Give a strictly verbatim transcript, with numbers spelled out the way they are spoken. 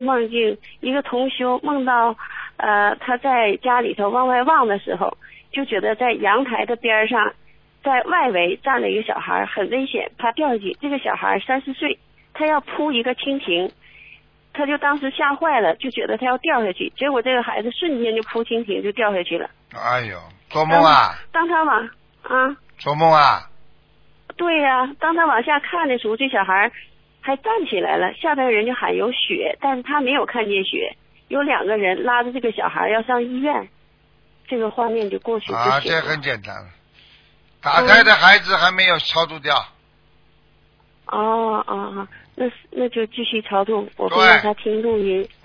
梦境，一个同修梦到，呃，他在家里头往外望的时候，就觉得在阳台的边上，在外围站了一个小孩，很危险，怕掉下去。这个小孩三四岁，他要扑一个蜻蜓，他就当时吓坏了，就觉得他要掉下去，结果这个孩子瞬间就扑蜻蜓就掉下去了。 哎呦，做梦啊！ 当他往啊， 做梦啊！ 对呀、啊，当他往下看的时候，这小孩还站起来了，下边人就喊有血，但是他没有看见血，有两个人拉着这个小孩要上医院，这个画面就过去就行了。 啊，这很简单，打胎的孩子还没有超度掉。 哦哦哦，那那就继续超度，我会让他听录音。